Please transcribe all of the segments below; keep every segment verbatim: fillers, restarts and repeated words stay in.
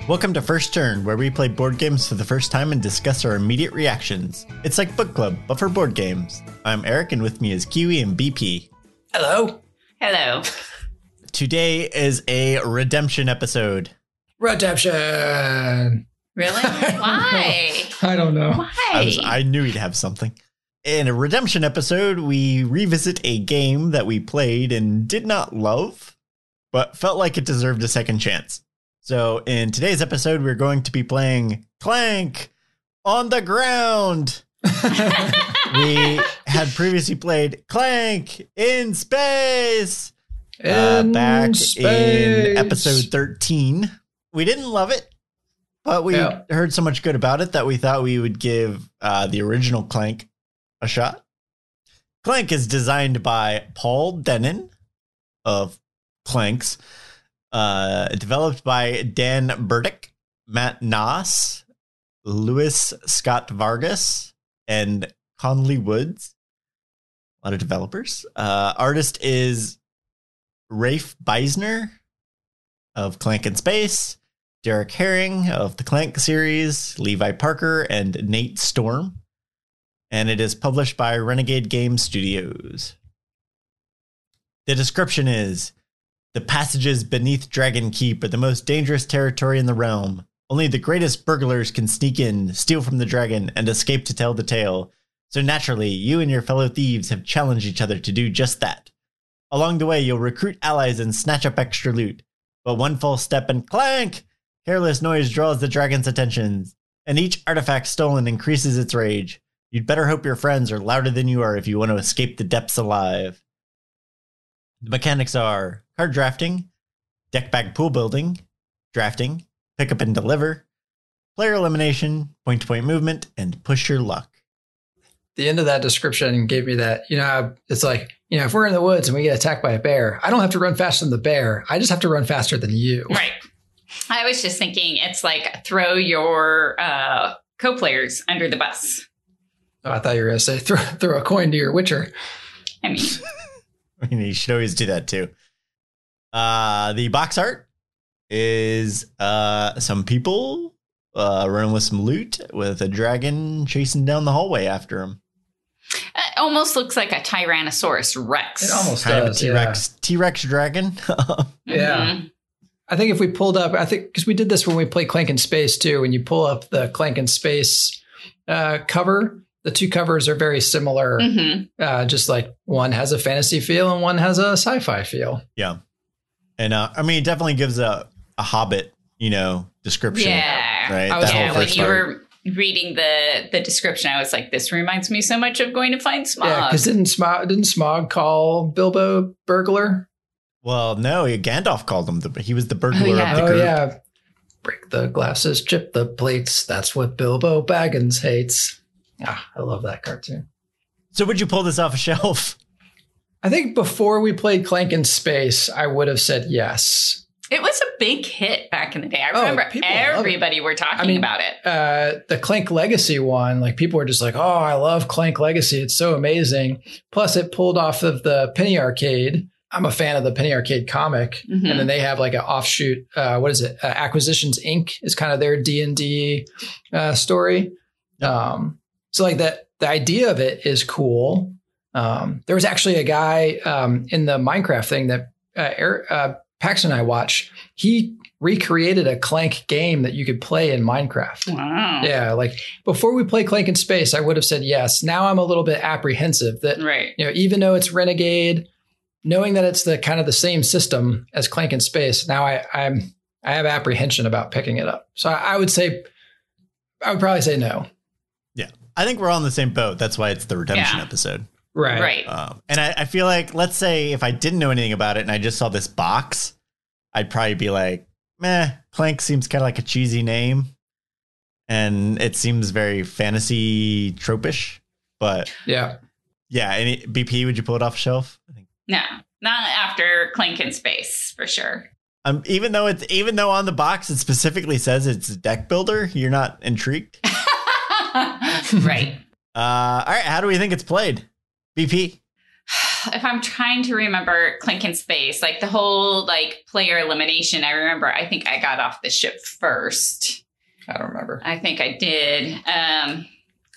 Welcome to First Turn, where we play board games for the first time and discuss our immediate reactions. It's like book club, but for board games. I'm Eric, and with me is Kiwi and B P. Hello. Hello. Today is a redemption episode. Redemption. Really? Why? I don't know. Why? I, was, I knew he'd have something. In a redemption episode, we revisit a game that we played and did not love, but felt like it deserved a second chance. So in today's episode, we're going to be playing Clank on the Ground. We had previously played Clank in Space In uh, back space. in episode thirteen. We didn't love it, but we Yeah. heard so much good about it that we thought we would give uh, the original Clank a shot. Clank is designed by Paul Dennen of Clanks. Uh, developed by Dan Burdick, Matt Noss, Louis Scott Vargas, and Conley Woods. A lot of developers. Uh, artist is Rafe Beisner of Clank in Space, Derek Herring of the Clank series, Levi Parker, and Nate Storm. And it is published by Renegade Game Studios. The description is: the passages beneath Dragon Keep are the most dangerous territory in the realm. Only the greatest burglars can sneak in, steal from the dragon, and escape to tell the tale. So naturally, you and your fellow thieves have challenged each other to do just that. Along the way, you'll recruit allies and snatch up extra loot. But one false step and clank! Careless noise draws the dragon's attentions, and each artifact stolen increases its rage. You'd better hope your friends are louder than you are if you want to escape the depths alive. The mechanics are card drafting, deck bag pool building, drafting, pick up and deliver, player elimination, point-to-point movement, and push your luck. The end of that description gave me that, you know, it's like, you know, if we're in the woods and we get attacked by a bear, I don't have to run faster than the bear. I just have to run faster than you. Right. I was just thinking it's like throw your uh, co-players under the bus. Oh, I thought you were going to say throw, throw a coin to your Witcher. I mean, I mean, you should always do that too. Uh, the box art is uh, some people uh, running with some loot with a dragon chasing down the hallway after him. it almost looks like a Tyrannosaurus Rex. It almost Kind does. of a T-Rex, Yeah. T-Rex dragon. Yeah. Mhm. I think if we pulled up, I think because we did this when we played Clank in Space too. When you pull up the Clank in Space uh, cover, the two covers are very similar. Mhm. Uh, just like one has a fantasy feel and one has a sci-fi feel. Yeah. And uh, I mean, it definitely gives a, a Hobbit, you know, description. Yeah. Right. I was- That Yeah, whole when first you part. were reading the the description, I was like, this reminds me so much of Going to Find Smog. Yeah, because didn't Smog didn't Smog call Bilbo burglar? Well, no, Gandalf called him. The, he was the burglar Oh, yeah. of the Oh group. yeah, break the glasses, chip the plates. That's what Bilbo Baggins hates. Ah, I love that cartoon. So would you pull this off a shelf? I think before we played Clank in Space, I would have said yes. It was a big hit back in the day. I Oh, remember people love it. everybody were talking I mean, about it. Uh, the Clank Legacy one, like people were just like, "Oh, I love Clank Legacy. It's so amazing." Plus, it pulled off of the Penny Arcade. I'm a fan of the Penny Arcade comic, Mhm. and then they have like an offshoot. Uh, what is it? Uh, Acquisitions Incorporated is kind of their D and D uh, story. Um, so like that, the idea of it is cool. Um, there was actually a guy um, in the Minecraft thing that uh, Eric, uh, Paxton and I watched. He recreated a Clank game that you could play in Minecraft. Wow. Yeah, like before we play Clank in Space, I would have said yes. Now I'm a little bit apprehensive that, Right. you know, even though it's Renegade, knowing that it's the kind of the same system as Clank in Space, now I, I'm I have apprehension about picking it up. So I, I would say, I would probably say no. Yeah. I think we're all in the same boat. That's why it's the redemption Yeah. episode. Right. Right. Um, and I, I feel like, let's say if I didn't know anything about it and I just saw this box, I'd probably be like, meh, Clank seems kind of like a cheesy name. And it seems very fantasy tropish. But Yeah. yeah, any B P, would you pull it off a shelf? I think. No, not after Clank in Space, for sure. Um, even though it's even though on the box it specifically says it's a deck builder, you're not intrigued. Right. Uh, all right, how do we think it's played? B P. if I'm trying to remember Clink in Space, like the whole like player elimination, I remember, I think I got off the ship first. I don't remember. I think I did. Um,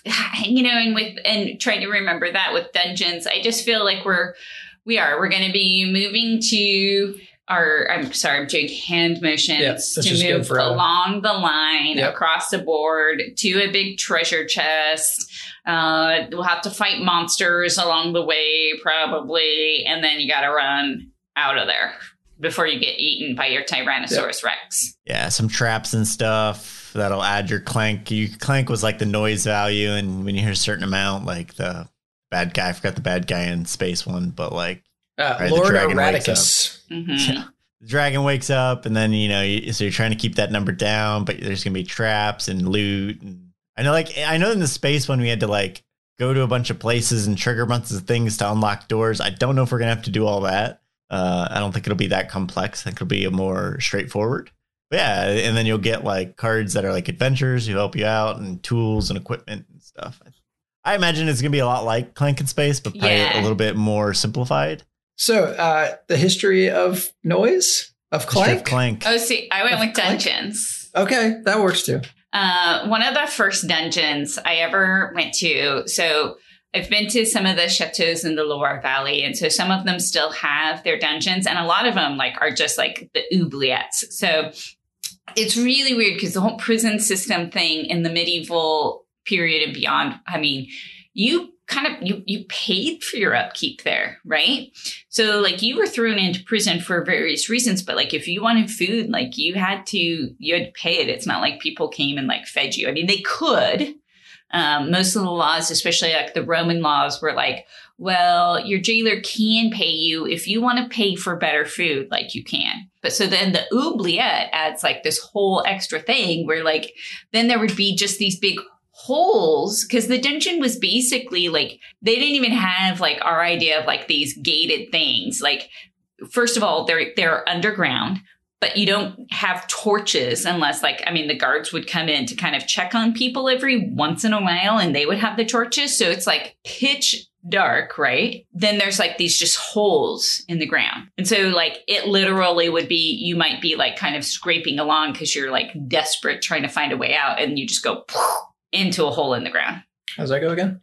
you know, and with, and trying to remember that with dungeons, I just feel like we're, we are, we're going to be moving to our, I'm sorry, I'm doing hand motions Yep, to move along the line, Yep. across the board to a big treasure chest. Uh, we'll have to fight monsters along the way, probably. And then you got to run out of there before you get eaten by your Tyrannosaurus yep. Rex. Yeah, some traps and stuff that'll add your clank. You clank was like the noise value, and when you hear a certain amount, like the bad guy, I forgot the bad guy in Space One, but like uh, right, Lord the dragon Eradicus. Mm-hmm. Yeah. The dragon wakes up, and then you know, you, so you're trying to keep that number down, but there's gonna be traps and loot. And I know, like I know in the Space One, we had to like go to a bunch of places and trigger a bunch of things to unlock doors. I don't know if we're gonna have to do all that. Uh, I don't think it'll be that complex. I think it'll be a more straightforward. But yeah, and then you'll get like cards that are like adventures who help you out, and tools and equipment and stuff. I imagine it's gonna be a lot like Clank in Space, but probably Yeah. a little bit more simplified. So uh, the history of noise of Clank. Of Clank. Oh, see, I went Of with Clank? dungeons. Okay, that works too. Uh, one of the first dungeons I ever went to. So I've been to some of the chateaus in the Loire Valley, and so some of them still have their dungeons, and a lot of them like are just like the oubliettes. So it's really weird because the whole prison system thing in the medieval period and beyond, I mean, you kind of, you, you paid for your upkeep there, right? So like you were thrown into prison for various reasons, but like if you wanted food, like you had to, you had to pay it. It's not like people came and like fed you. I mean, they could. Um, most of the laws, especially like the Roman laws, were like, well, your jailer can pay you if you want to pay for better food, like you can. But so then the oubliette adds like this whole extra thing where like, then there would be just these big holes, because the dungeon was basically like, they didn't even have like our idea of like these gated things. Like, first of all, they're, they're underground. But you don't have torches unless like, I mean, the guards would come in to kind of check on people every once in a while, and they would have the torches. So it's like pitch dark, right? Then there's like these just holes in the ground. And so like it literally would be, you might be like kind of scraping along because you're like desperate trying to find a way out, and you just go into a hole in the ground. How's that go again?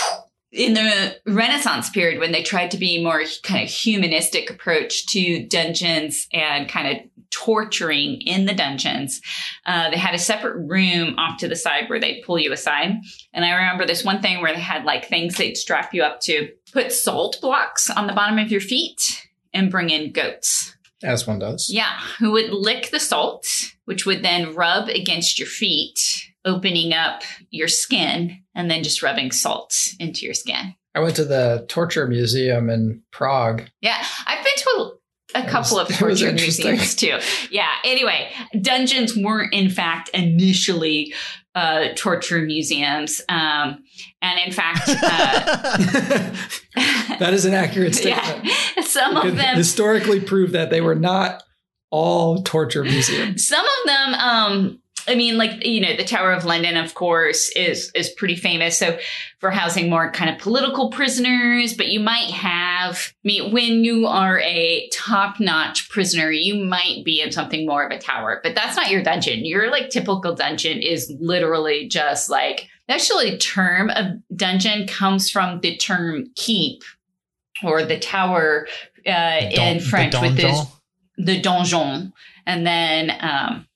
In the Renaissance period, when they tried to be more kind of humanistic approach to dungeons and kind of torturing in the dungeons, uh, they had a separate room off to the side where they'd pull you aside. And I remember this one thing where they had like things they'd strap you up to, put salt blocks on the bottom of your feet, and bring in goats. As one does. Yeah, who would lick the salt, which would then rub against your feet, opening up your skin, and then just rubbing salt into your skin. I went to the torture museum in Prague. Yeah, I've been to a, a That couple was- of that was torture interesting. museums too. Yeah, anyway, dungeons weren't in fact initially uh, torture museums. Um, and in fact, uh, That is an accurate statement. yeah, some We of can them historically prove that they were not all torture museums. Some of them, um, I mean, like, you know, the Tower of London, of course, is is pretty famous. So for housing more kind of political prisoners, but you might have, I mean, when you are a top-notch prisoner, you might be in something more of a tower, but that's not your dungeon. Your like typical dungeon is literally just like, actually the term of dungeon comes from the term keep, or the tower uh, in French with this. The donjon. And then, um,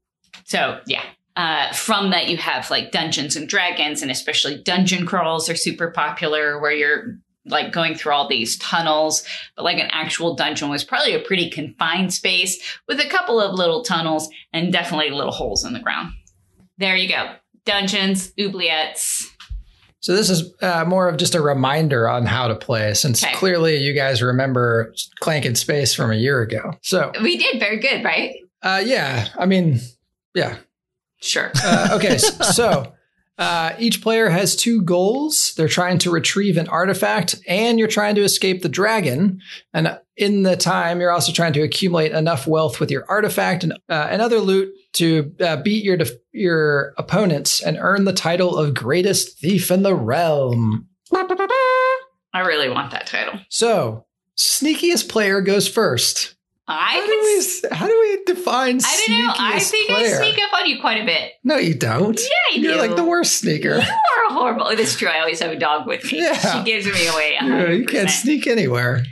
so yeah, uh, from that you have like Dungeons and Dragons, and especially dungeon crawls are super popular, where you're like going through all these tunnels, but like an actual dungeon was probably a pretty confined space with a couple of little tunnels and definitely little holes in the ground. There you go. Dungeons, oubliettes. So this is uh, more of just a reminder on how to play, since Okay. clearly you guys remember Clank in Space from a year ago. So We did very good, right? uh, yeah, I mean, yeah. Sure. Uh, okay, s- so uh, each player has two goals. They're trying to retrieve an artifact, and you're trying to escape the dragon. And in the time, you're also trying to accumulate enough wealth with your artifact and, uh, and other loot to uh, beat your def- your opponents and earn the title of greatest thief in the realm. I really want that title. So, sneakiest player goes first. I How could. do we, how do we define I don't know. I sneakiest think player? I sneak up on you quite a bit. No, you don't. Yeah, you You're do. like the worst sneaker. You are horrible. Oh, this is true. I always have a dog with me. Yeah. She gives me away. one Yeah, hundred percent. you can't sneak anywhere.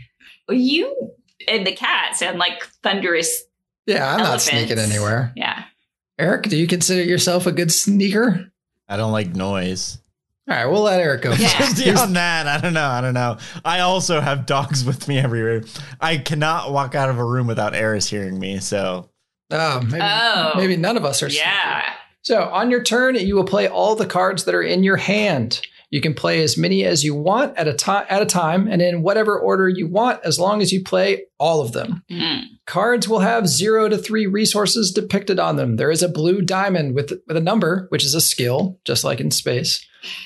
You and the cat sound like thunderous. Yeah, I'm Elephants. not sneaking anywhere. Yeah. Eric, do you consider yourself a good sneaker? I don't like noise. All right, we'll let Eric go. Yeah. first. Beyond that, I don't know. I don't know. I also have dogs with me everywhere. I cannot walk out of a room without Eris hearing me. So Oh, maybe, Oh. maybe none of us are sneaky. Yeah. So on your turn, you will play all the cards that are in your hand. You can play as many as you want at a time at a time and in whatever order you want, as long as you play all of them. Mm. Cards will have zero to three resources depicted on them. There is a blue diamond with, with a number, which is a skill, just like in space.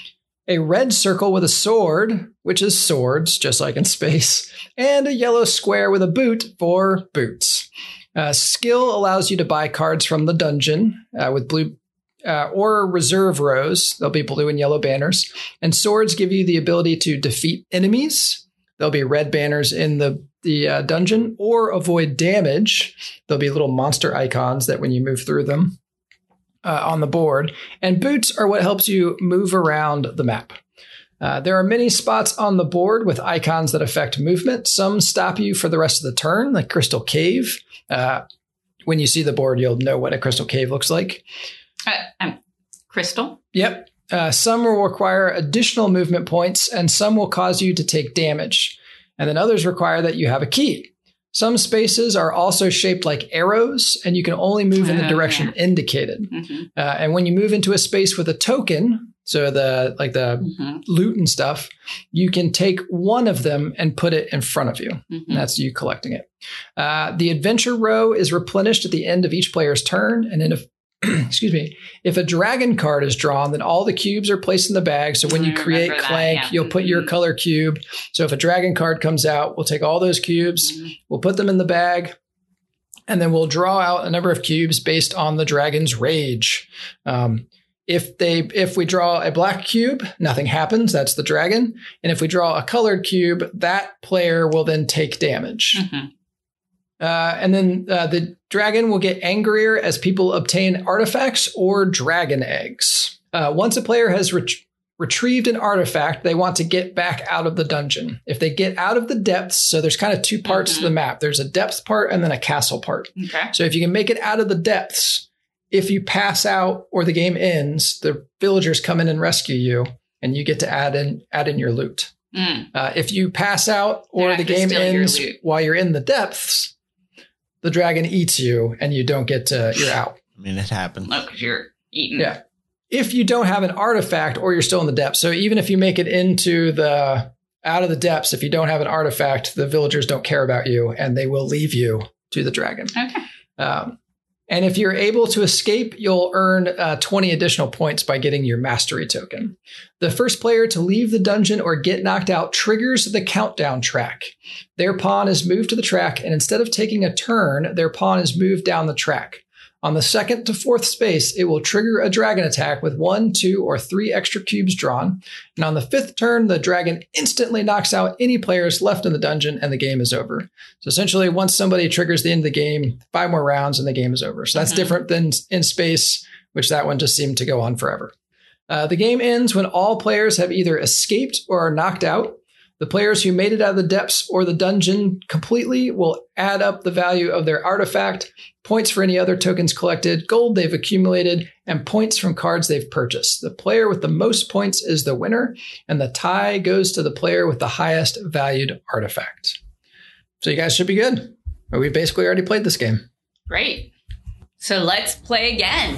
A red circle with a sword, which is swords, just like in space. And a yellow square with a boot for boots. Uh, skill allows you to buy cards from the dungeon uh, with blue uh, or reserve rows. There'll be blue and yellow banners. And swords give you the ability to defeat enemies. There'll be red banners in the, the uh, dungeon or avoid damage. There'll be little monster icons that when you move through them uh, on the board. And boots are what helps you move around the map. Uh, there are many spots on the board with icons that affect movement. Some stop you for the rest of the turn, like Crystal Cave. Uh, when you see the board, you'll know what a Crystal Cave looks like. Uh, um, Crystal. Yep. Uh, some will require additional movement points, and some will cause you to take damage. And then others require that you have a key. Some spaces are also shaped like arrows, and you can only move in the Oh, direction yeah. indicated. Mm-hmm. Uh, and when you move into a space with a token, so the like the Mm-hmm. loot and stuff, you can take one of them and put it in front of you. Mm-hmm. And that's you collecting it. Uh, the adventure row is replenished at the end of each player's turn. And then if, excuse me, if a dragon card is drawn, then all the cubes are placed in the bag. So when I you create remember that, Clank, yeah. you'll put your Mhm. color cube. So if a dragon card comes out, we'll take all those cubes, Mhm. we'll put them in the bag, and then we'll draw out a number of cubes based on the dragon's rage. Um, If they if we draw a black cube, nothing happens. That's the dragon. And if we draw a colored cube, that player will then take damage. Mm-hmm. Uh, and then uh, the dragon will get angrier as people obtain artifacts or dragon eggs. Uh, once a player has ret- retrieved an artifact, they want to get back out of the dungeon. If they get out of the depths, so there's kind of two parts Mhm. to the map. There's a depth part and then a castle part. Okay. So if you can make it out of the depths, if you pass out or the game ends, the villagers come in and rescue you, and you get to add in add in your loot. Mm. Uh, if you pass out or They're the not gonna game steal your ends loot. while you're in the depths, the dragon eats you, and you don't get to you're out. I mean, it happens. Oh, because you're eating. Yeah. If you don't have an artifact or you're still in the depths, so even if you make it into the out of the depths, if you don't have an artifact, the villagers don't care about you, and they will leave you to the dragon. Okay. Um, and if you're able to escape, you'll earn uh, twenty additional points by getting your mastery token. The first player to leave the dungeon or get knocked out triggers the countdown track. Their pawn is moved to the track, and instead of taking a turn, their pawn is moved down the track. On the second to fourth space, it will trigger a dragon attack with one, two, or three extra cubes drawn. And on the fifth turn, the dragon instantly knocks out any players left in the dungeon, and the game is over. So essentially, once somebody triggers the end of the game, five more rounds and the game is over. So that's Mhm. different than in space, which that one just seemed to go on forever. Uh, the game ends when all players have either escaped or are knocked out. The players who made it out of the depths or the dungeon completely will add up the value of their artifact, points for any other tokens collected, gold they've accumulated, and points from cards they've purchased. The player with the most points is the winner, and the tie goes to the player with the highest valued artifact. So you guys should be good. We basically already played this game. Great. So let's play again.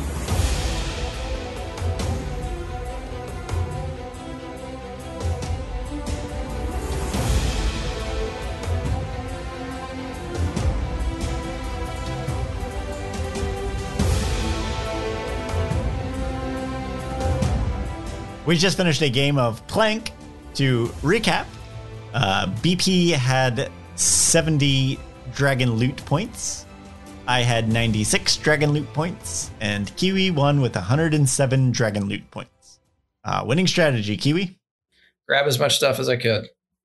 We just finished a game of Clank. To recap, uh, B P had seventy dragon loot points. I had ninety-six dragon loot points, and Kiwi won with one hundred seven dragon loot points. Uh, winning strategy, Kiwi. Grab as much stuff as I could.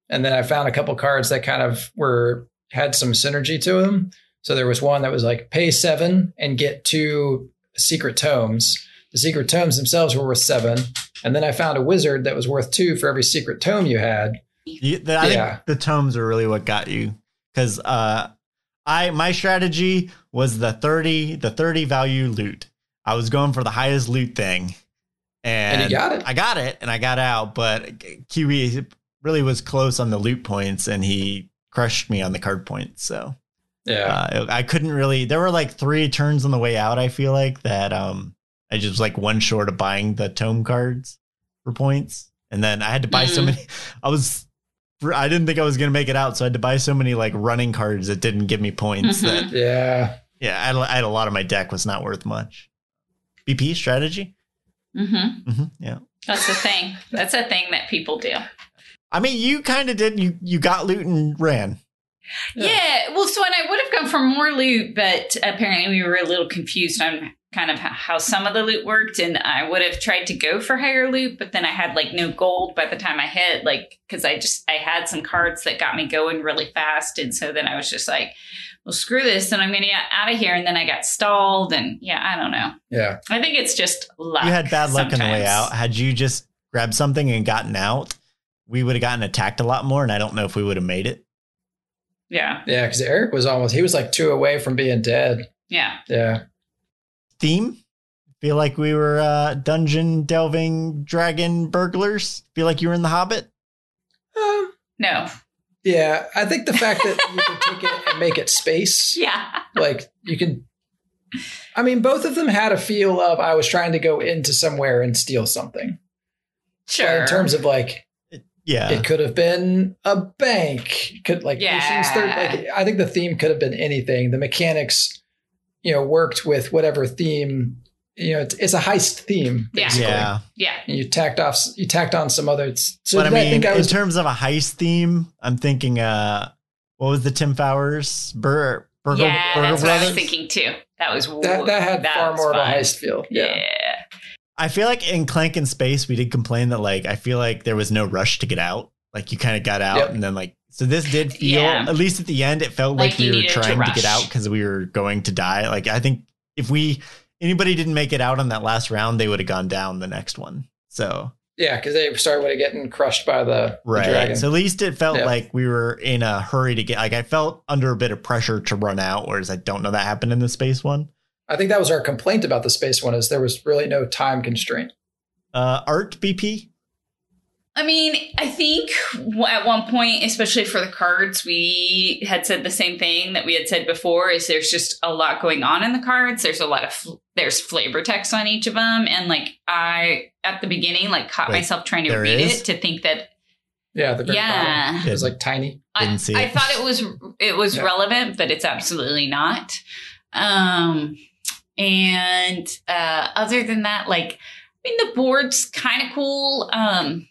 And then I found a couple cards that kind of were had some synergy to them. So there was one that was like pay seven and get two secret tomes. The secret tomes themselves were worth seven. And then I found a wizard that was worth two for every secret tome you had. You, the, I Yeah. think the tomes are really what got you. Because uh, I my strategy was the thirty the thirty value loot. I was going for the highest loot thing. And, And you got it. I got it and I got out. But Q E really was close on the loot points and he crushed me on the card points. So Yeah. uh, I couldn't really. There were like three turns on the way out, I feel like, that um I just was like one short of buying the tome cards for points. And then I had to buy Mm-hmm. so many. I was. I didn't think I was going to make it out. So I had to buy so many like running cards that didn't give me points. Mhm. That, yeah. yeah, I had, I had a lot of my deck was not worth much. B P strategy. Mm-hmm. hmm yeah. That's a thing. That's a thing that people do. I mean, you kind of did. You you got loot and ran. Yeah. Yeah. Well, so and I would have gone for more loot, but apparently we were a little confused on kind of h- how some of the loot worked. And I would have tried to go for higher loot, but then I had like no gold by the time I hit, like, because I just, I had some cards that got me going really fast. And so then I was just like, well, screw this. And I'm going to get out of here. And then I got stalled. And yeah, I don't know. Yeah. I think it's just luck. You had bad luck on the way sometimes. out. Had you just grabbed something and gotten out, we would have gotten attacked a lot more. And I don't know if we would have made it. Yeah. Yeah. Because Eric was almost, he was like two away from being dead. Yeah. Yeah. Theme. Feel like we were uh, dungeon delving dragon burglars. Feel like you were in The Hobbit. Um, No. yeah. I think the fact that you can take it and make it space, Yeah. like you can, I mean, both of them had a feel of I was trying to go into somewhere and steal something. But Sure. in terms of like, Yeah. it could have been a bank. It could like, Yeah. Ocean's Third, like I think the theme could have been anything. The mechanics, you know, worked with whatever theme. You know, it's, it's a heist theme. Yeah. Basically. yeah. Yeah. And you tacked off, you tacked on some other. So But I mean, think I was in terms of a heist theme, I'm thinking, uh, what was the Tim Fowers? Bur- Burger, Yeah. Burger That's what I was Brothers? thinking too. That was that, that had that far was more of a fun. heist feel. Yeah. Yeah. I feel like in Clank and Space, we did complain that, like, I feel like there was no rush to get out. Like, you kind of got out Yep. and then, like, so this did feel, Yeah. at least at the end, it felt like, Like you we were needed to trying to, rush. get out because we were going to die. Like, I think if we, anybody didn't make it out on that last round, they would have gone down the next one. So, Yeah, because they started with it getting crushed by the, the right. dragon. So at least it felt Yeah. like we were in a hurry to get, like, I felt under a bit of pressure to run out, whereas I don't know that happened in the Space one. I think that was our complaint about the space one is there was really no time constraint. Uh, Art B P? I mean, I think w- at one point, especially for the cards, we had said the same thing that we had said before: is there's just a lot going on in the cards. There's a lot of fl- there's flavor text on each of them, and like I at the beginning, like caught Wait, myself trying to there read is? it to think that Yeah, the very Yeah. bottom. It was like tiny. I, Didn't see I it. thought it was it was Yeah. relevant, but it's absolutely not. Um, and uh, other than that, like I mean, the board's kind of cool. Um,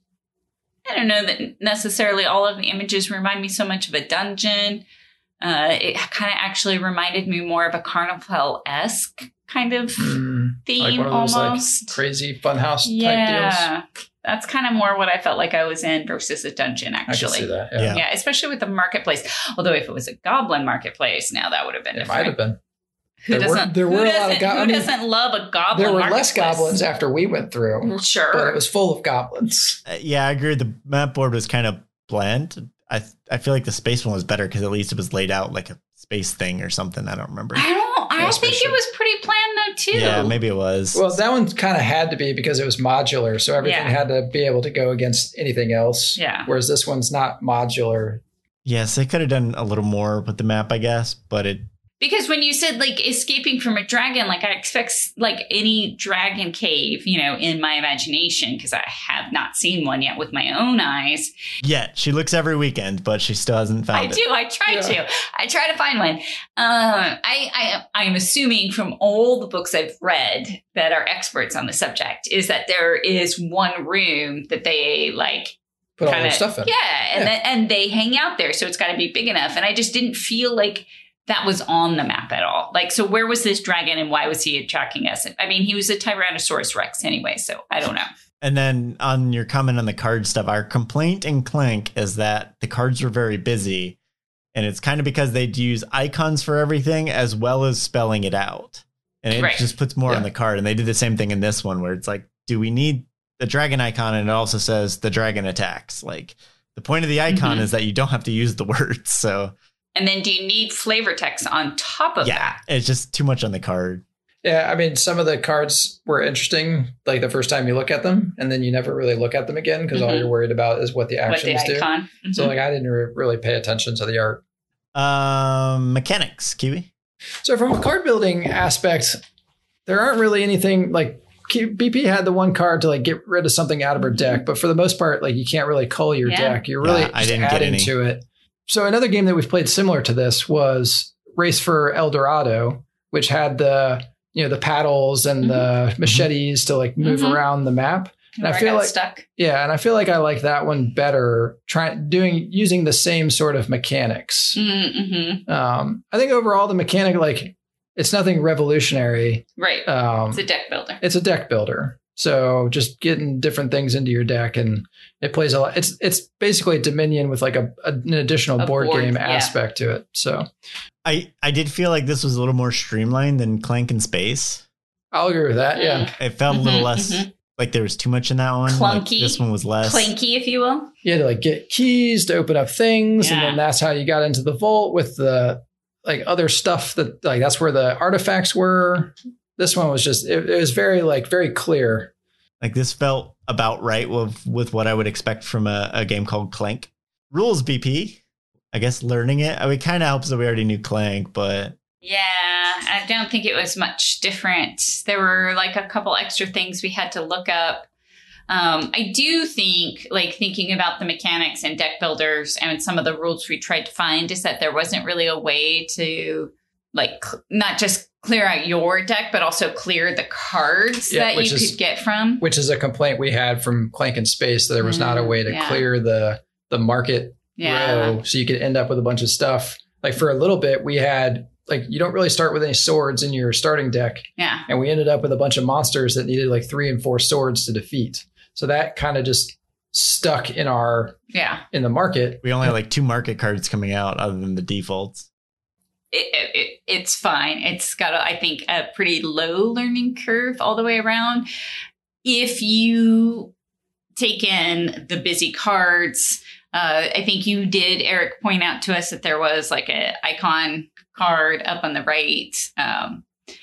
I don't know that necessarily all of the images remind me so much of a dungeon. Uh, it kind of actually reminded me more of a Carnival-esque kind of Mm, theme, like one of those almost. like crazy funhouse type deals. Yeah, that's kind of more what I felt like I was in versus a dungeon, I can actually. see that. Yeah, Yeah. Yeah, especially with the marketplace. Although if it was a goblin marketplace, now that would have been it different. might have been. Who There were- doesn't? there who were a lot of doesn't- go- I Who mean, doesn't love a goblin? There were less marketplace? goblins after we went through, Sure. but it was full of goblins. Uh, yeah, I agree. The map board was kind of bland. I I feel like the space one was better because at least it was laid out like a space thing or something. I don't remember. I don't. I Yeah, think spaceship. it was pretty planned though too. Yeah, maybe it was. Well, that one kind of had to be because it was modular, so everything Yeah. had to be able to go against anything else. Yeah. Whereas this one's not modular. yes, they could have done a little more with the map, I guess, but it Because when you said like escaping from a dragon, like I expect like any dragon cave, you know, in my imagination, because I have not seen one yet with my own eyes. yet she looks every weekend, but she still hasn't found I it. do. I try Yeah. to. I try to find one. Uh, I, I, I'm assuming from all the books I've read that are experts on the subject is that there is one room that they like Put all kinda- their stuff in. Yeah, and Yeah. Then, and they hang out there, so it's got to be big enough. And I just didn't feel like that was on the map at all. Like, so where was this dragon and why was he attacking us? I mean, he was a Tyrannosaurus Rex anyway, so I don't know. And then on your comment on the card stuff, our complaint in Clank is that the cards were very busy. And it's kind of because they'd use icons for everything as well as spelling it out. And it Right. just puts more Yeah. on the card. And they did the same thing in this one where it's like, do we need the dragon icon? And it also says the dragon attacks. Like the point of the icon Mhm. is that you don't have to use the words. So And then do you need flavor text on top of yeah, that? it's just too much on the card. Yeah, I mean, some of the cards were interesting, like the first time you look at them, and then you never really look at them again because all Mhm. you're worried about is what the What the actions do. icon? So, Mhm. like, I didn't re- really pay attention to the art. Um, mechanics, Kiwi. So, from a card building aspect, there aren't really anything like Q- B P had the one card to like get rid of something out of her deck, but for the most part, like you can't really cull your Yeah. deck. You're really Yeah, I just didn't get adding any. to it. So, another game that we've played similar to this was Race for El Dorado, which had the you know the paddles and the machetes to like move Mhm. around the map. And Where I feel got like stuck. yeah, and I feel like I like that one better. Trying doing using the same sort of mechanics. Mm-hmm. Um, I think overall the mechanic like it's nothing revolutionary. Right. Um, It's a deck builder. it's a deck builder. So just getting different things into your deck, and it plays a lot. It's it's basically Dominion with like a, a an additional A board, board, game yeah. aspect to it. So I, I did feel like this was a little more streamlined than Clank in Space. I'll agree with that. Yeah, It felt a little Mhm, less mhm. like there was too much in that one. Like, Clunky. this one was less. Clanky, if you will. you had to like get keys to open up things, and Yeah. then that's how you got into the vault with the like other stuff that like that's where the artifacts were. This one was just it, it was very like very clear. Like this felt about right with with what I would expect from a, a game called Clank. Rules B P. I guess learning it. I mean, it kind of helps that we already knew Clank, but Yeah, I don't think it was much different. There were like a couple extra things we had to look up. Um, I do think, like thinking about the mechanics and deck builders and some of the rules we tried to find, is that there wasn't really a way to like cl- not just clear out your deck, but also clear the cards Yeah, that which you is- could get from. Which is a complaint we had from Clank in Space that there was not a Mm, way to yeah. clear the the market Yeah. row, so you could end up with a bunch of stuff. Like for a little bit, we had like you don't really start with any swords in your starting deck, Yeah. and we ended up with a bunch of monsters that needed like three and four swords to defeat. So that kind of just stuck in our Yeah. in the market. we only had like two market cards coming out other than the defaults. It, it, it- it's fine. It's got, a, I think, a pretty low learning curve all the way around. If you take in the busy cards, uh, I think you did, Eric, point out to us that there was like a icon card up on the right. Um,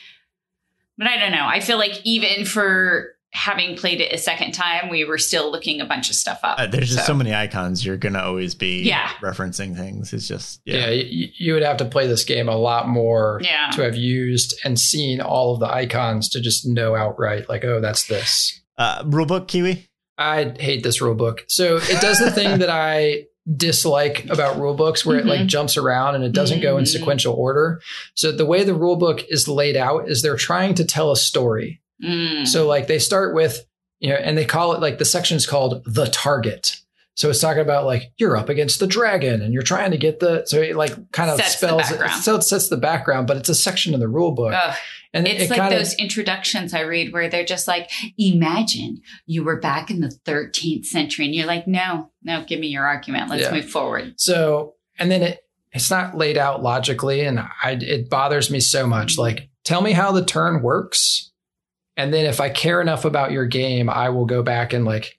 but I don't know. I feel like even for having played it a second time, we were still looking a bunch of stuff up. Uh, there's just so. many icons. You're gonna always be Yeah. referencing things. It's just Yeah, yeah. you, you would have to play this game a lot more Yeah. to have used and seen all of the icons to just know outright, like, oh, that's this. Uh, rulebook, Kiwi. I hate this rule book. So it does the thing that I dislike about rule books where it like Mhm. jumps around and it doesn't go in Mhm. sequential order. So the way the rule book is laid out is they're trying to tell a story. Mm. So like they start with, you know, and they call it like the section's called the target. So it's talking about like you're up against the dragon and you're trying to get the, so it like kind of Sets the spells, background. so it sets the background, but it's a section in the rule book. Ugh. And It's it like kind of, those introductions I read where they're just like, imagine you were back in the thirteenth century. And you're like, no, no, give me your argument. Let's Yeah. move forward. so, and then it, it's not laid out logically. And I, it bothers me so much. Like, tell me how the turn works. And then if I care enough about your game, I will go back and like,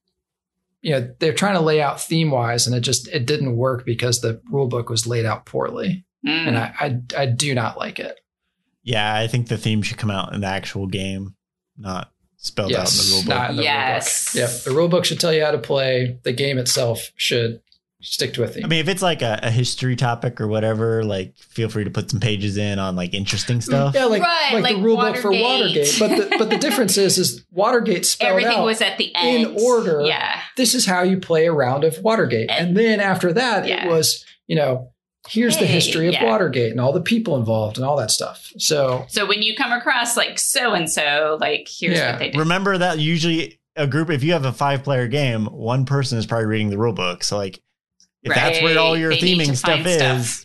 you know, they're trying to lay out theme wise and it just, it didn't work because the rule book was laid out poorly. Mm. And I, I, I do not like it. Yeah, I think the theme should come out in the actual game, not spelled out in the rulebook. not in the Yes. rule book. Yep. The rule book should tell you how to play. The game itself should stick to a theme. I mean, if it's like a, a history topic or whatever, like feel free to put some pages in on like interesting stuff. yeah, like, Right, like, like the rule book for Watergate. Watergate. But the, but the difference is, is Watergate spelled Everything out was at the end. in order. Yeah. This is how you play a round of Watergate. And then after that, Yeah. it was, you know, here's the Hey, history of yeah. Watergate and all the people involved and all that stuff. So So when you come across like so and so, like here's Yeah. what they did. Remember that usually a group, if you have a five player game, one person is probably reading the rulebook. So like if that's where all Right. your They need theming to stuff find is, stuff.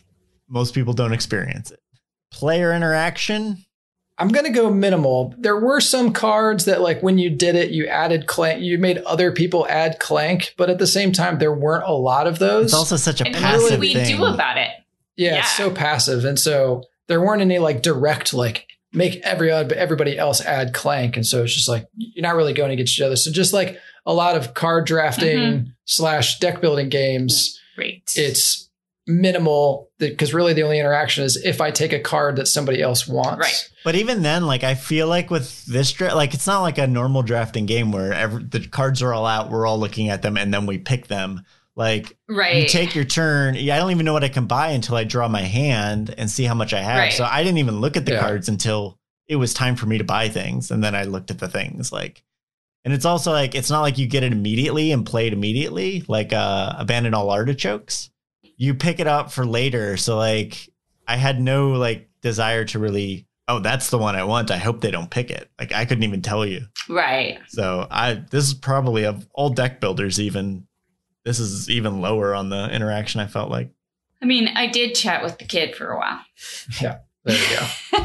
most people don't experience it. Player interaction. I'm going to go minimal. There were some cards that like when you did it, you added Clank, you made other people add Clank, but at the same time, there weren't a lot of those. It's also such a And passive what do we thing. do about it? Yeah, Yeah. it's so passive. And so there weren't any like direct, like make every everybody else add Clank. And so it's just like, you're not really going against each other. So just like a lot of card drafting Mhm. slash deck building games, Great. it's minimal because really the only interaction is if I take a card that somebody else wants. Right. But even then, like I feel like with this draft, like it's not like a normal drafting game where every, the cards are all out, we're all looking at them, and then we pick them. Like Right. you take your turn. Yeah, I don't even know what I can buy until I draw my hand and see how much I have. Right. So I didn't even look at the Yeah. cards until it was time for me to buy things, and then I looked at the things. Like, and it's also like it's not like you get it immediately and play it immediately. Like uh, Abandon All Artichokes, you pick it up for later. So like I had no like desire to really. Oh, that's the one I want. I hope they don't pick it. Like I couldn't even tell you. Right. So I this is probably of all deck builders even. This is even lower on the interaction, I felt like. I mean, I did chat with the kid for a while. Yeah, there you go.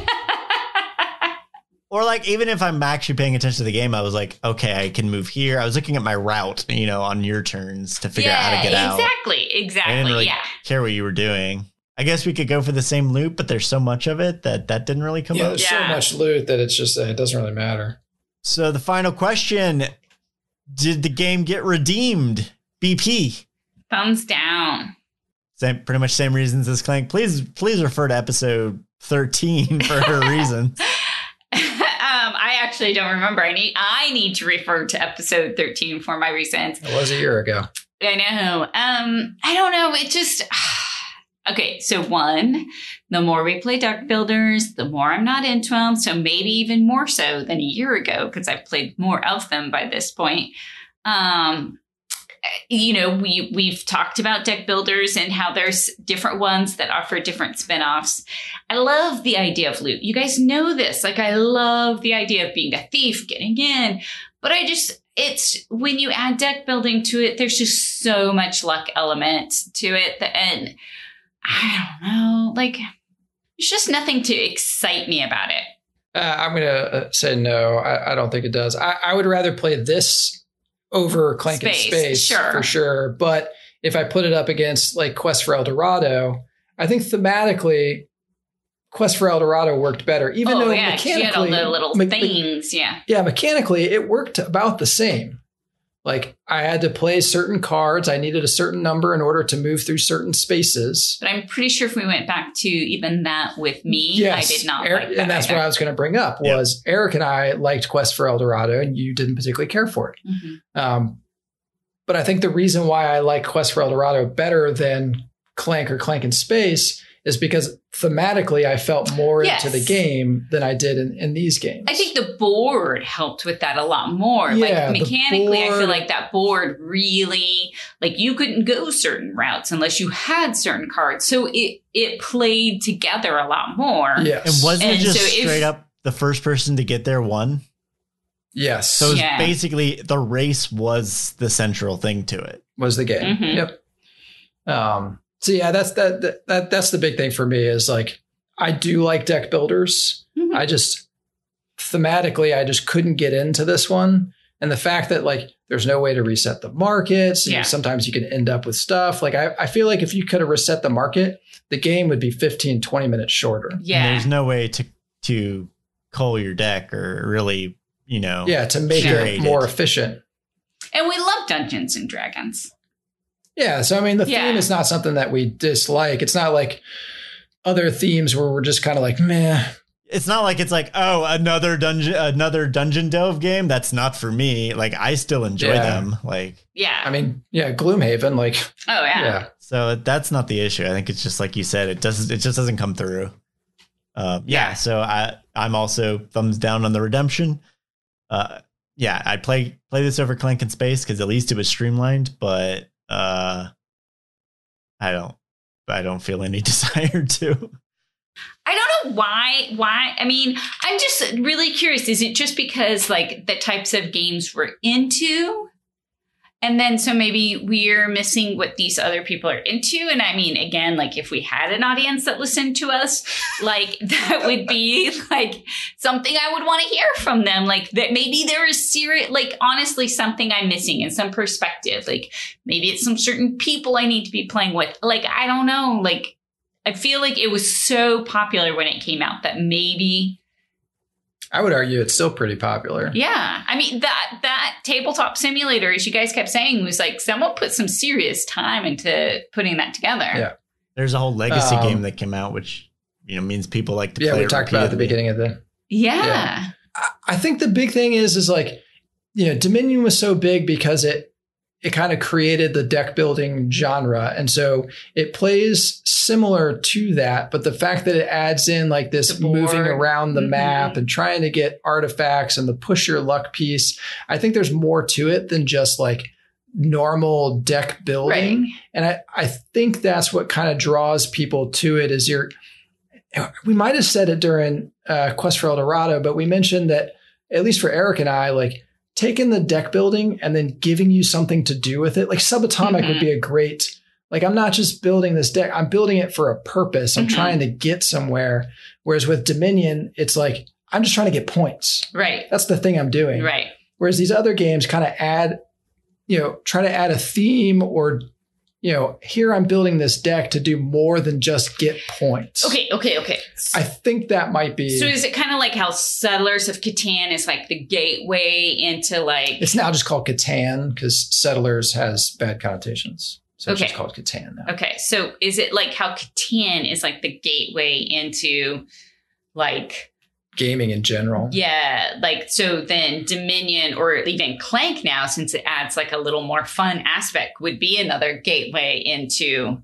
Or like, even if I'm actually paying attention to the game, I was like, okay, I can move here. I was looking at my route, you know, on your turns to figure yeah, out how to get out. exactly. I Exactly. didn't really Yeah. care what you were doing. I guess we could go for the same loop, but there's so much of it that that didn't really come Yeah, up. there's Yeah. so much loot that it's just, uh, it doesn't really matter. So the final question, did the game get redeemed? B P. Thumbs down. Same, pretty much same reasons as Clank. Please, please refer to episode thirteen for her reasons. um, I actually don't remember. I need I need to refer to episode thirteen for my reasons. It was a year ago. I know. Um, I don't know. It just okay. So one, the more we play deck builders, the more I'm not into them. So maybe even more so than a year ago because I've played more of them by this point. Um, you know, we we've talked about deck builders and how there's different ones that offer different spinoffs. I love the idea of loot. You guys know this. Like, I love the idea of being a thief, getting in. But I just, it's when you add deck building to it, there's just so much luck element to it. That, and I don't know, like, there's just nothing to excite me about it. Uh, I'm going to uh, say no. I, I don't think it does. I, I would rather play this over Clank and Space, Space sure. for sure. But if I put it up against like Quest for El Dorado, I think thematically Quest for El Dorado worked better, even oh, though yeah, 'cause you had all mechanically, the little me- me- things. Yeah. yeah, mechanically it worked about the same. Like I had to play certain cards. I needed a certain number in order to move through certain spaces. But I'm pretty sure if we went back to even that with me, Yes, I did not Eric- like that. and that's either. what I was going to bring up was Eric and I liked Quest for El Dorado, and you didn't particularly care for it. Mhm. Um, but I think the reason why I like Quest for El Dorado better than Clank or Clank in Space is because thematically I felt more Yes. into the game than I did in, in these games. I think the board helped with that a lot more. Yeah, like the mechanically, I board- feel like that board really, like you couldn't go certain routes unless you had certain cards. So it it played together a lot more. yes. And wasn't And it just so if- straight up the first person to get there won? yes. So it was Yeah. basically the race was the central thing to it. was the game. Mhm. Yep. Um, so yeah, that's that, that that that's the big thing for me is like I do like deck builders. Mhm. I just thematically I just couldn't get into this one. And the fact that like there's no way to reset the markets. Yeah. Sometimes you can end up with stuff. Like I, I feel like if you could have reset the market, the game would be fifteen, twenty minutes shorter. And Yeah. there's no way to to cull your deck or really, you know. Yeah, to make Curated. it more efficient. And we love Dungeons and Dragons. Yeah. So I mean the Yeah. theme is not something that we dislike. It's not like other themes where we're just kind of like, meh. It's not like it's like, oh, another dungeon another dungeon delve game. That's not for me. Like I still enjoy Yeah. them. Like Yeah. I mean, yeah, Gloomhaven, like oh, yeah. yeah. so that's not the issue. I think it's just like you said, it doesn't it just doesn't come through. Uh, yeah, Yeah. so I I'm also thumbs down on the redemption. Uh yeah, I'd play play this over Clank and Space because at least it was streamlined, but uh I don't I don't feel any desire to. I don't know why. Why? I mean, I'm just really curious. Is it just because like the types of games we're into, And then so maybe we're missing what these other people are into. And I mean, again, like if we had an audience that listened to us, like that would be like something I would want to hear from them. Like that maybe there is serious, like honestly, something I'm missing in some perspective. Like maybe it's some certain people I need to be playing with. Like, I don't know. Like, I feel like it was so popular when it came out that maybe... I would argue it's still pretty popular. Yeah. I mean, that that tabletop simulator, as you guys kept saying, was like someone put some serious time into putting that together. Yeah. There's a whole legacy Um, game that came out, which, you know, means people like to Yeah, play we it talked about at the repeatedly. beginning of the... Yeah. Yeah. I- I think the big thing is, is like, you know, Dominion was so big because it it kind of created the deck building genre. And so it plays similar to that. But the fact that it adds in like this The board. moving around the Mhm. map and trying to get artifacts and the push your luck piece, I think there's more to it than just like normal deck building. Right. And I, I think that's what kind of draws people to it is you're, we might have said it during uh, Quest for El Dorado, but we mentioned that at least for Eric and I, like taking the deck building and then giving you something to do with it. Like Subatomic Mhm. would be a great, like I'm not just building this deck, I'm building it for a purpose. I'm Mhm. trying to get somewhere. Whereas with Dominion, it's like, I'm just trying to get points. Right. That's the thing I'm doing. Right. Whereas these other games kind of add, you know, try to add a theme or, you know, here I'm building this deck to do more than just get points. Okay. Okay. Okay. I think that might be. So is it kind of like how Settlers of Catan is like the gateway into like... It's now just called Catan because Settlers has bad connotations. So it's Okay. just called Catan now. Okay. So is it like how Catan is like the gateway into like... Gaming in general. Yeah, like so then Dominion or even Clank now, since it adds like a little more fun aspect, would be another gateway into...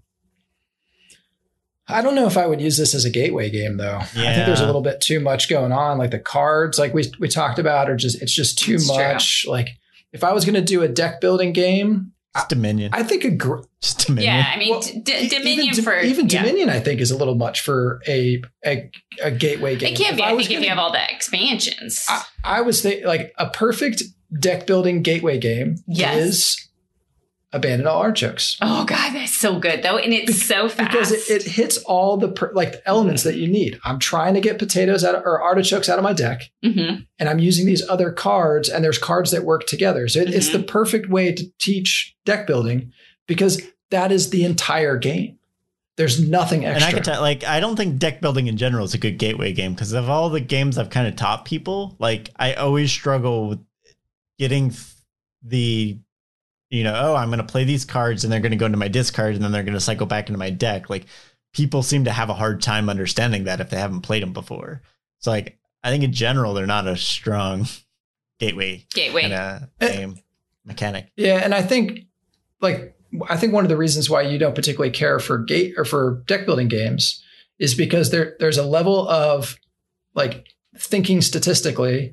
I don't know if I would use this as a gateway game though. I Yeah. think there's a little bit too much going on. Like the cards, like we we talked about, are just it's just too That's true. much. Like if I was going to do a deck building game, Just Dominion. I think a gr- Just Dominion. Yeah, I mean, Well, D- D- e- Dominion even, for... even yeah. Dominion, I think, is a little much for a a, a gateway game. It can If be, I, was think, if gonna- you have all the expansions. I, I was thinking like a perfect deck building gateway game Yes. is Abandon All Artichokes. oh, God, that's so good, though. And it's so fast. Because it, it hits all the per, like the elements that you need. I'm trying to get potatoes out of, or artichokes out of my deck, Mhm. and I'm using these other cards, and there's cards that work together. So it, it's Mm-hmm. the perfect way to teach deck building because that is the entire game. There's nothing And extra. I can tell, like, I don't think deck building in general is a good gateway game because of all the games I've kind of taught people. Like, I always struggle with getting the, you know, oh, I'm going to play these cards and they're going to go into my discard and then they're going to cycle back into my deck. Like, people seem to have a hard time understanding that if they haven't played them before. So, like, I think in general, they're not a strong gateway Gateway. kind of Eh. game mechanic. Yeah, and I think like I think one of the reasons why you don't particularly care for gate or for deck building games is because there there's a level of like thinking statistically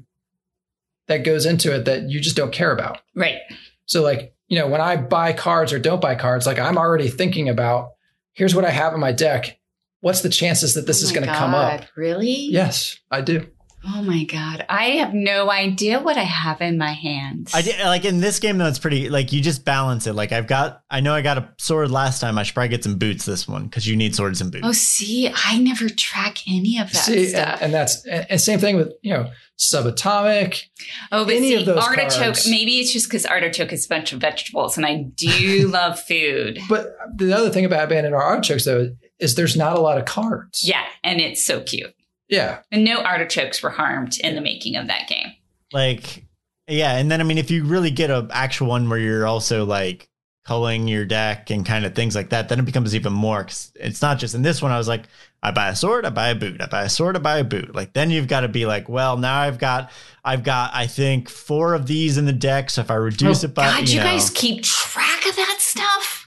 that goes into it that you just don't care about. Right. So like, you know, when I buy cards or don't buy cards, like I'm already thinking about here's what I have in my deck. What's the chances that this Oh is my going to come up? God, really? Yes, I do. Oh, my God. I have no idea what I have in my hands. I did, like in this game though, it's pretty like you just balance it. Like I've got, I know I got a sword last time. I should probably get some boots this one because you need swords and boots. Oh, see, I never track any of that See, stuff. and, and that's and, and same thing with, you know, subatomic. Oh, but Any see, of those artichoke, cards. maybe it's just because artichoke is a bunch of vegetables and I do love food. But the other thing about Abandoned Artichokes though is there's not a lot of cards. Yeah, and it's so cute. Yeah. And no artichokes were harmed in the making of that game. Like, yeah. And then, I mean, if you really get an actual one where you're also like culling your deck and kind of things like that, then it becomes even more. 'Cause it's not just in this one. I was like, I buy a sword, I buy a boot, I buy a sword, I buy a boot. Like, then you've got to be like, well, now I've got, I've got, I think four of these in the deck. So if I reduce Oh, it by, God, you you know, guys keep track of that stuff?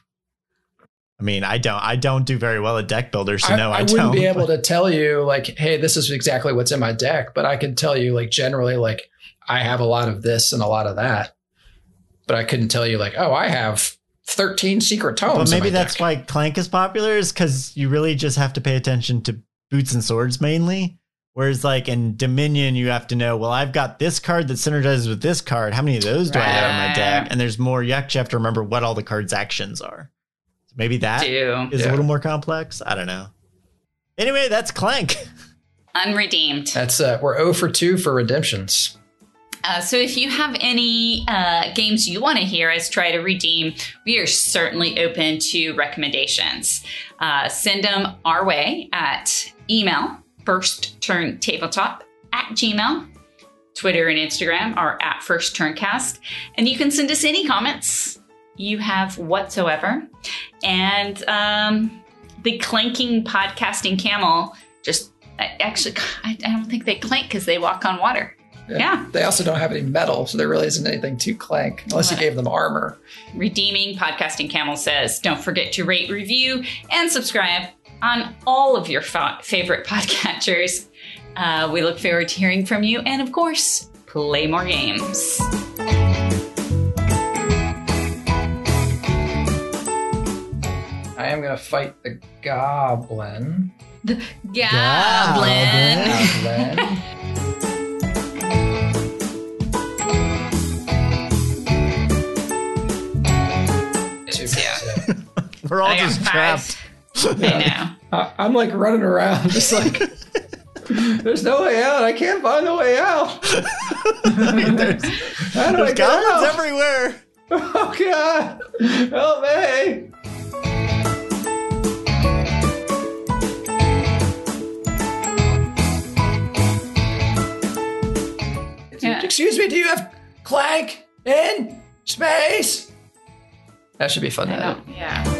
I mean, I don't, I don't do very well at deck builders. So I, no, I, I wouldn't don't. be able but- to tell you like, hey, this is exactly what's in my deck, but I could tell you like generally like I have a lot of this and a lot of that. But I couldn't tell you like, oh, I have thirteen secret tomes. But in maybe my that's deck. why Clank is popular, is because you really just have to pay attention to boots and swords mainly. Whereas like in Dominion, you have to know, well, I've got this card that synergizes with this card. How many of those do I have in my deck? And there's more. You actually have to remember what all the cards' actions are. So maybe that Do. is Yeah. a little more complex. I don't know. Anyway, that's Clank. Unredeemed. That's uh, we're zero for two for redemptions. Uh, so if you have any uh, games you want to hear us try to redeem, we are certainly open to recommendations. Uh, send them our way at email, first turn tabletop at gmail. Twitter and Instagram are at first turncast. And you can send us any comments you have whatsoever. And um, the clanking podcasting camel just actually, I, I don't think they clank because they walk on water. Yeah. They also don't have any metal, so there really isn't anything to clank unless you gave them armor. Redeeming Podcasting Camel says, don't forget to rate, review, and subscribe on all of your fa- favorite podcatchers. Uh, we look forward to hearing from you. And of course, play more games. I am going to fight the goblin. The Goblin. Goblin. Yeah. We're all I got just five. trapped. I know. I, I'm like running around, just like, there's no way out. I can't find the way out. there's How do I there's get goblins out? everywhere. Oh God! Help me! Yeah. Excuse me, do you have Clank in space? That should be fun. I to know. Yeah.